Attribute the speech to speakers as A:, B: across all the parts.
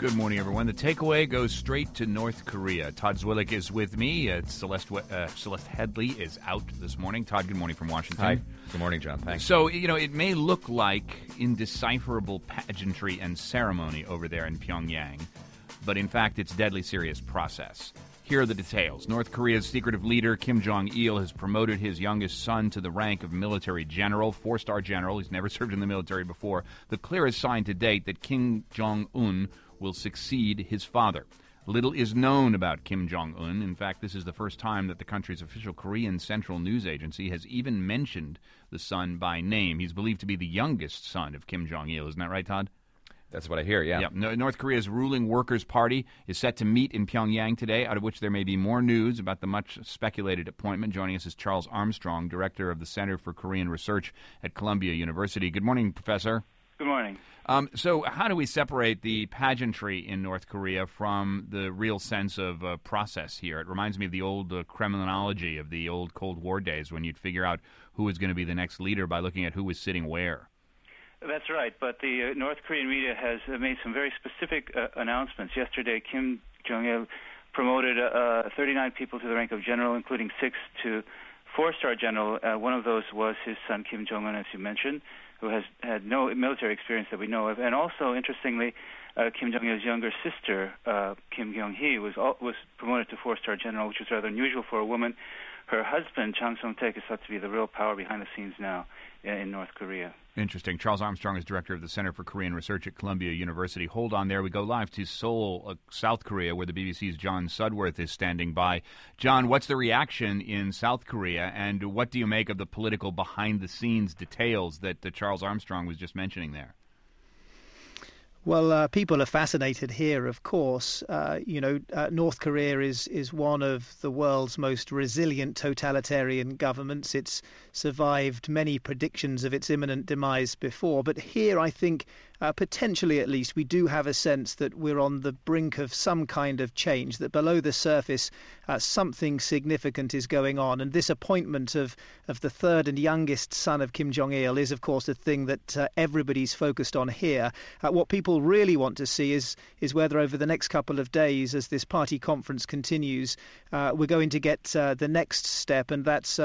A: Good morning, everyone. The takeaway goes straight to North Korea. Todd Zwillich is with me. Celeste Headley is out this morning. Todd, good morning from Washington.
B: Hi. Good morning, John. Thanks.
A: So, it may look like indecipherable pageantry and ceremony over there in Pyongyang, but in fact, it's a deadly serious process. Here are the details. North Korea's secretive leader, Kim Jong-il, has promoted his youngest son to the rank of military general, four-star general. He's never served in the military before. The clearest sign to date that Kim Jong-un will succeed his father. Little is known about Kim Jong-un. In fact, this is the first time that the country's official Korean Central News Agency has even mentioned the son by name. He's believed to be the youngest son of Kim Jong-il. Isn't that right, Todd?
B: That's what I hear, yeah.
A: North Korea's ruling Workers' Party is set to meet in Pyongyang today, out of which there may be more news about the much-speculated appointment. Joining us is Charles Armstrong, director of the Center for Korean Research at Columbia University. Good morning, Professor.
C: Good morning.
A: So how do we separate the pageantry in North Korea from the real sense of process here? It reminds me of the old criminology of the old Cold War days when you'd figure out who was going to be the next leader by looking at who was sitting where.
C: That's right, but the North Korean media has made some very specific announcements. Yesterday, Kim Jong-il promoted 39 people to the rank of general, including 6 to four-star general. One of those was his son, Kim Jong-un, as you mentioned, who has had no military experience that we know of. And also, interestingly, Kim Jong-il's younger sister, Kim Kyung-hee, was promoted to four-star general, which is rather unusual for a woman. Her husband, Chang Song-taek, is thought to be the real power behind the scenes now in North Korea.
A: Interesting. Charles Armstrong is director of the Center for Korean Research at Columbia University. Hold on there. We go live to Seoul, South Korea, where the BBC's John Sudworth is standing by. John, what's the reaction in South Korea, and what do you make of the political behind-the-scenes details that Charles Armstrong was just mentioning there?
D: Well, people are fascinated here, of course. North Korea is one of the world's most resilient totalitarian governments. It's survived many predictions of its imminent demise before. But here, I think, potentially at least, we do have a sense that we're on the brink of some kind of change, that below the surface, something significant is going on. And this appointment of the third and youngest son of Kim Jong-il is, of course, the thing that everybody's focused on here. What people really want to see is whether over the next couple of days, as this party conference continues, we're going to get the next step, and that's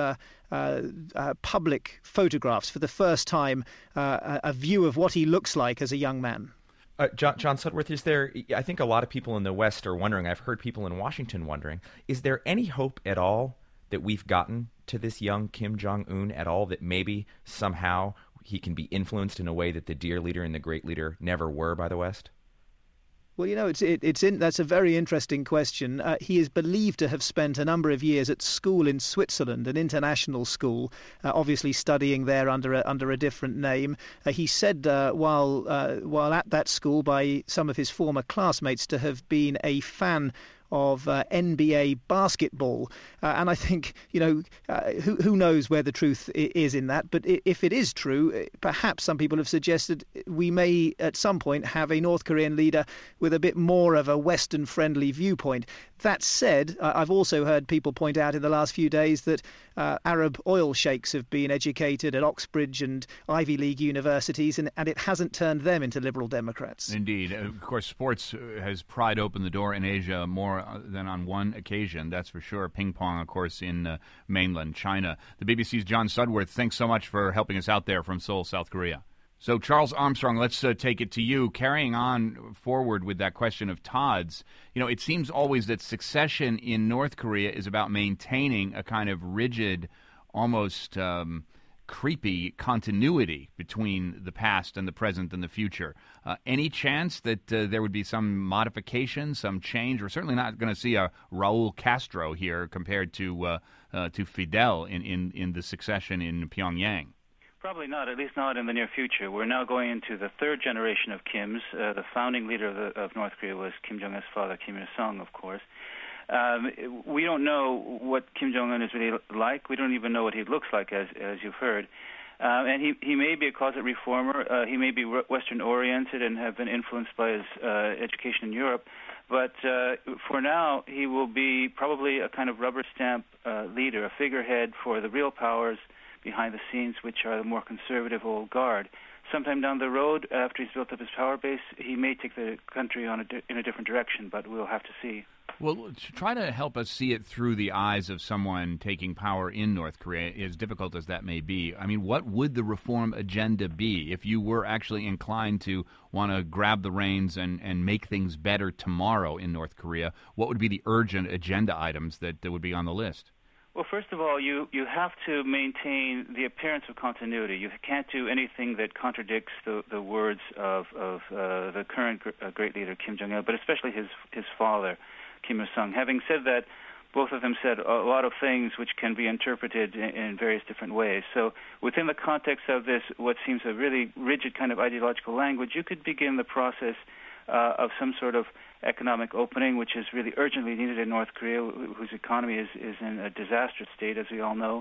D: public photographs for the first time, a view of what he looks like as a young man.
B: John Sudworth, is there, I think a lot of people in the West are wondering, I've heard people in Washington wondering, is there any hope at all that we've gotten to this young Kim Jong-un at all, that maybe somehow he can be influenced in a way that the dear leader and the great leader never were by the West?
D: Well, that's a very interesting question. He is believed to have spent a number of years at school in Switzerland, an international school, obviously studying there under a different name. He said while at that school by some of his former classmates to have been a fan of NBA basketball. And I think, who knows where the truth is in that. But if it is true, perhaps some people have suggested we may at some point have a North Korean leader with a bit more of a Western-friendly viewpoint. That said, I've also heard people point out in the last few days that Arab oil sheikhs have been educated at Oxbridge and Ivy League universities, and it hasn't turned them into liberal Democrats.
A: Indeed. Of course, sports has pried open the door in Asia more than on one occasion, that's for sure. Ping pong, of course, in mainland China. The BBC's John Sudworth, thanks so much for helping us out there from Seoul, South Korea. So, Charles Armstrong, let's take it to you. Carrying on forward with that question of Todd's, it seems always that succession in North Korea is about maintaining a kind of rigid, almost creepy continuity between the past and the present and the future. Any chance that there would be some modification, some change? We're certainly not going to see a Raul Castro here compared to Fidel in the succession in Pyongyang.
C: Probably not, at least not in the near future. We're now going into the third generation of Kims. The founding leader of North Korea was Kim Jong-il's father, Kim Il-sung, of course. We don't know what Kim Jong-un is really like. We don't even know what he looks like, as you've heard. And he may be a closet reformer. He may be Western-oriented and have been influenced by his education in Europe. But for now, he will be probably a kind of rubber stamp leader, a figurehead for the real powers behind the scenes, which are the more conservative old guard. sometime down the road, after he's built up his power base, he may take the country in a different direction, but we'll have to see.
A: Well, try to help us see it through the eyes of someone taking power in North Korea, as difficult as that may be. I mean, what would the reform agenda be if you were actually inclined to want to grab the reins and make things better tomorrow in North Korea? What would be the urgent agenda items that would be on the list?
C: Well, first of all, you have to maintain the appearance of continuity. You can't do anything that contradicts the words of the current great leader, Kim Jong-il, but especially his father, Kim Il-sung. Having said that, both of them said a lot of things which can be interpreted in various different ways. So within the context of this, what seems a really rigid kind of ideological language, you could begin the process of some sort of economic opening, which is really urgently needed in North Korea, whose economy is in a disastrous state, as we all know,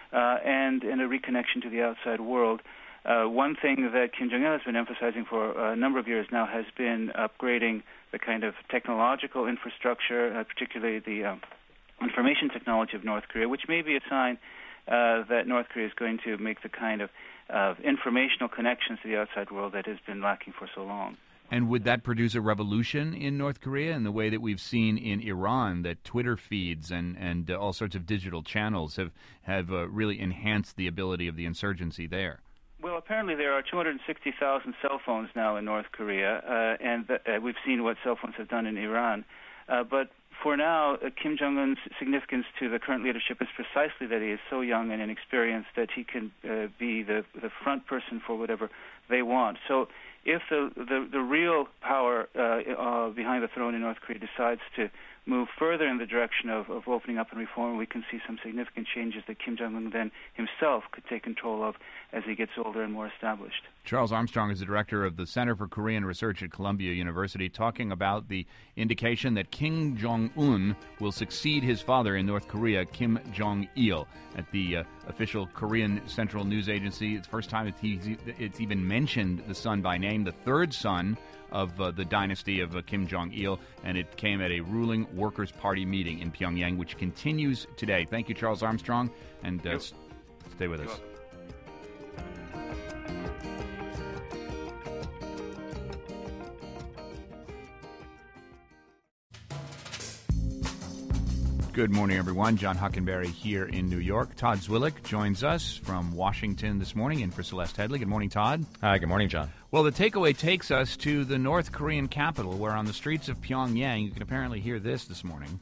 C: and in a reconnection to the outside world. One thing that Kim Jong-il has been emphasizing for a number of years now has been upgrading the kind of technological infrastructure, particularly the information technology of North Korea, which may be a sign that North Korea is going to make the kind of informational connections to the outside world that has been lacking for so long.
A: And would that produce a revolution in North Korea in the way that we've seen in Iran, that Twitter feeds and all sorts of digital channels have really enhanced the ability of the insurgency there?
C: Well, apparently there are 260,000 cell phones now in North Korea, and we've seen what cell phones have done in Iran. But for now, Kim Jong-un's significance to the current leadership is precisely that he is so young and inexperienced that he can be the front person for whatever they want. So if the real power behind the throne in North Korea decides to move further in the direction of opening up and reform, we can see some significant changes that Kim Jong-un then himself could take control of as he gets older and more established.
A: Charles Armstrong is the director of the Center for Korean Research at Columbia University, talking about the indication that Kim Jong-un will succeed his father in North Korea, Kim Jong-il, at the official Korean Central News Agency. It's the first time it's even mentioned the son by name, the third son of the dynasty of Kim Jong-il, and it came at a ruling Workers' Party meeting in Pyongyang, which continues today. Thank you, Charles Armstrong, and stay with us. Good morning, everyone. John Huckenberry here in New York. Todd Zwillich joins us from Washington this morning in for Celeste Headley. Good morning, Todd.
B: Hi, good morning, John.
A: Well, the takeaway takes us to the North Korean capital, where on the streets of Pyongyang you can apparently hear this morning.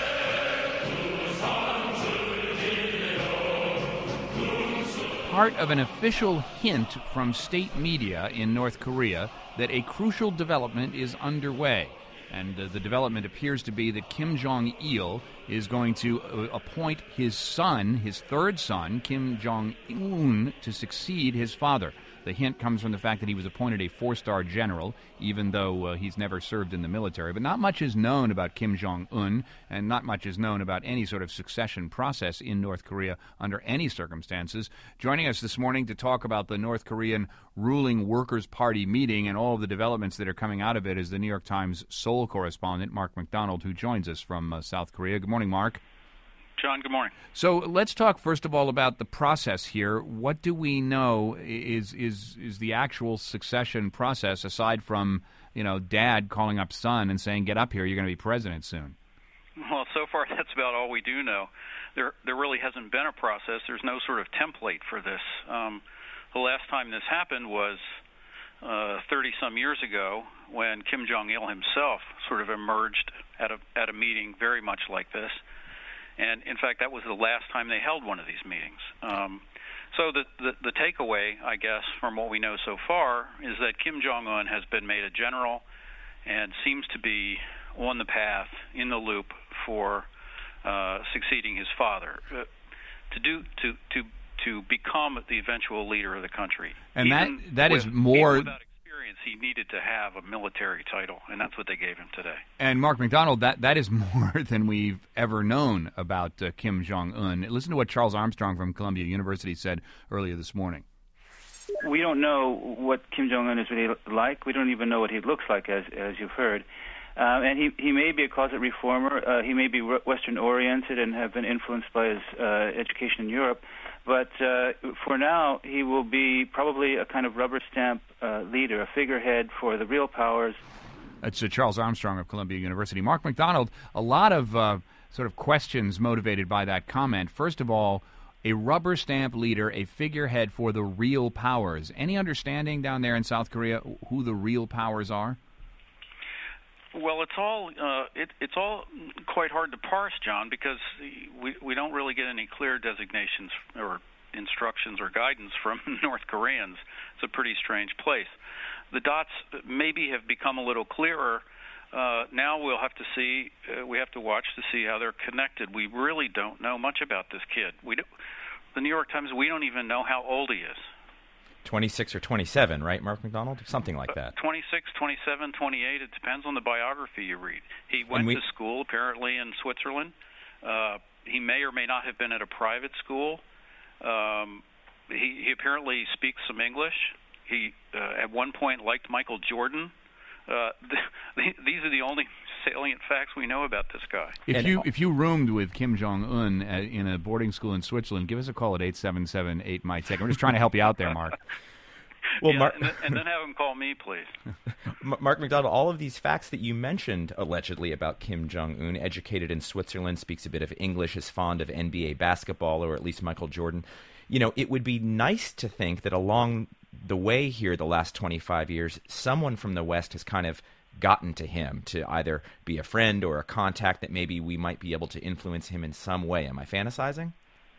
A: Part of an official hint from state media in North Korea that a crucial development is underway. And the development appears to be that Kim Jong-il is going to appoint his son, his third son, Kim Jong-un, to succeed his father. The hint comes from the fact that he was appointed a four-star general, even though he's never served in the military. But not much is known about Kim Jong-un, and not much is known about any sort of succession process in North Korea under any circumstances. Joining us this morning to talk about the North Korean ruling Workers' Party meeting and all of the developments that are coming out of it is the New York Times Seoul correspondent, Mark McDonald, who joins us from South Korea. Good morning, Mark.
E: John, good morning.
A: So let's talk first of all about the process here. What do we know is the actual succession process, aside from, dad calling up son and saying, get up here, you're going to be president soon?
E: Well, so far that's about all we do know. There really hasn't been a process. There's no sort of template for this. The last time this happened was 30-some years ago, when Kim Jong-il himself sort of emerged at a meeting very much like this. And, in fact, that was the last time they held one of these meetings. So the takeaway, I guess, from what we know so far is that Kim Jong-un has been made a general and seems to be on the path, in the loop, for succeeding his father, to become the eventual leader of the country.
A: And that is more...
E: Without experience, he needed to have a military title, and that's what they gave him today.
A: And Mark McDonald, that is more than we've ever known about Kim Jong-un. Listen to what Charles Armstrong from Columbia University said earlier this morning.
C: We don't know what Kim Jong-un is really like. We don't even know what he looks like, as you've heard. And he may be a closet reformer. He may be Western-oriented and have been influenced by his education in Europe. But for now, he will be probably a kind of rubber stamp leader, a figurehead for the real powers.
A: That's Charles Armstrong of Columbia University. Mark McDonald, a lot of sort of questions motivated by that comment. First of all, a rubber stamp leader, a figurehead for the real powers. Any understanding down there in South Korea who the real powers are?
E: Well, it's all quite hard to parse, John, because we don't really get any clear designations or instructions or guidance from North Koreans. It's a pretty strange place. The dots maybe have become a little clearer. Now we'll have to see. We have to watch to see how they're connected. We really don't know much about this kid. The New York Times, we don't even know how old he is.
B: 26 or 27, right, Mark McDonald? Something like that.
E: 26, 27, 28. It depends on the biography you read. He went to school, apparently, in Switzerland. He may or may not have been at a private school. He apparently speaks some English. He, at one point, liked Michael Jordan. These are the only salient facts we know about this guy.
A: If you roomed with Kim Jong-un in a boarding school in Switzerland, give us a call at 877-8-MY-TAKE. We're just trying to help you out there, Mark.
E: Well, yeah, and then have him call me, please.
B: Mark McDonald, all of these facts that you mentioned allegedly about Kim Jong-un, educated in Switzerland, speaks a bit of English, is fond of NBA basketball, or at least Michael Jordan. You know, it would be nice to think that along the way here the last 25 years, someone from the West has kind of gotten to him to either be a friend or a contact that maybe we might be able to influence him in some way. Am I fantasizing?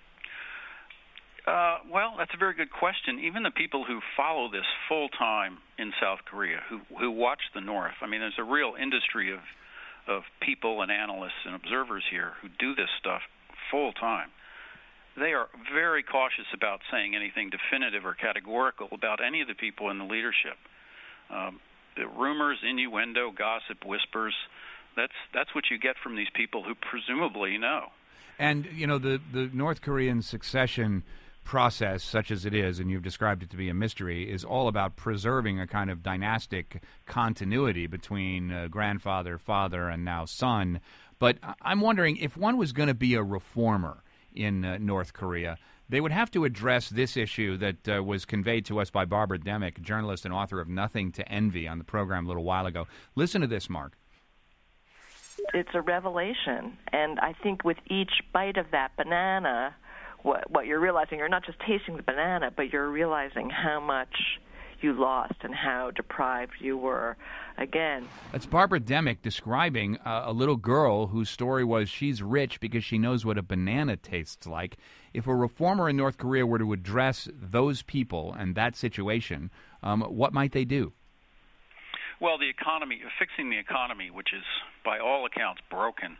E: Well, that's a very good question. Even the people who follow this full-time in South Korea, who watch the North, I mean, there's a real industry of people and analysts and observers here who do this stuff full-time. They are very cautious about saying anything definitive or categorical about any of the people in the leadership. The rumors, innuendo, gossip, whispers, that's what you get from these people who presumably know.
A: And, you know, the North Korean succession process, such as it is, and you've described it to be a mystery, is all about preserving a kind of dynastic continuity between grandfather, father, and now son. But I'm wondering, if one was going to be a reformer in North Korea, they would have to address this issue that was conveyed to us by Barbara Demick, journalist and author of Nothing to Envy, on the program a little while ago. Listen to this, Mark.
F: It's a revelation, and I think with each bite of that banana, what you're realizing, you're not just tasting the banana, but you're realizing how much you lost and how deprived you were. Again,
A: that's Barbara Demick describing a little girl whose story was she's rich because she knows what a banana tastes like. If a reformer in North Korea were to address those people and that situation, what might they do?
E: Well, the economy, fixing the economy, which is by all accounts broken,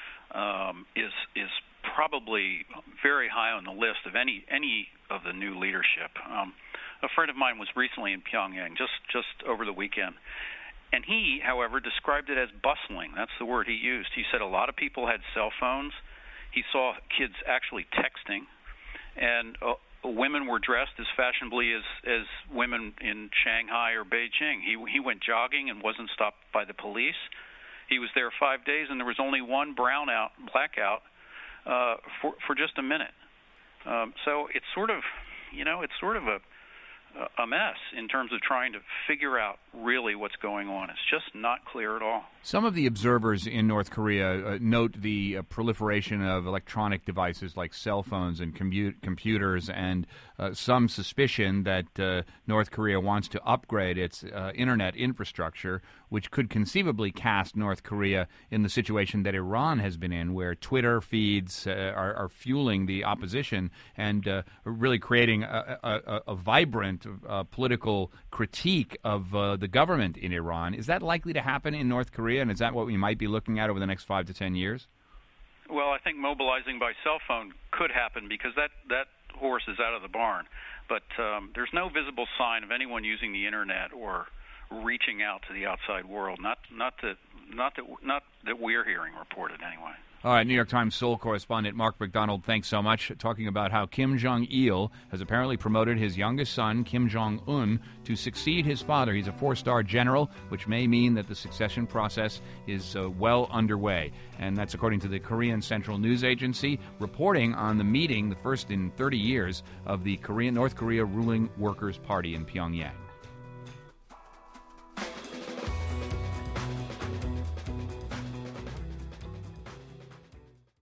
E: is probably very high on the list of any of the new leadership. A friend of mine was recently in Pyongyang, just over the weekend, and he, however, described it as bustling. That's the word he used. He said a lot of people had cell phones. He saw kids actually texting, and women were dressed as fashionably as women in Shanghai or Beijing. He went jogging and wasn't stopped by the police. He was there 5 days, and there was only one blackout for just a minute. So it's sort of a mess in terms of trying to figure out really what's going on. It's just not clear at all.
A: Some of the observers in North Korea note the proliferation of electronic devices like cell phones and computers, and some suspicion that North Korea wants to upgrade its internet infrastructure, which could conceivably cast North Korea in the situation that Iran has been in, where Twitter feeds are fueling the opposition and really creating a vibrant political critique of the government in Iran. Is that likely to happen in North Korea, and is that what we might be looking at over the next 5 to 10 years?
E: Well, I think mobilizing by cell phone could happen because that horse is out of the barn. But there's no visible sign of anyone using the internet or reaching out to the outside world. Not that we're hearing reported anyway.
A: All right, New York Times Seoul correspondent Mark McDonald, thanks so much, talking about how Kim Jong-il has apparently promoted his youngest son, Kim Jong-un, to succeed his father. He's a 4-star general, which may mean that the succession process is well underway. And that's according to the Korean Central News Agency, reporting on the meeting, the first in 30 years, of the North Korea ruling Workers' Party in Pyongyang.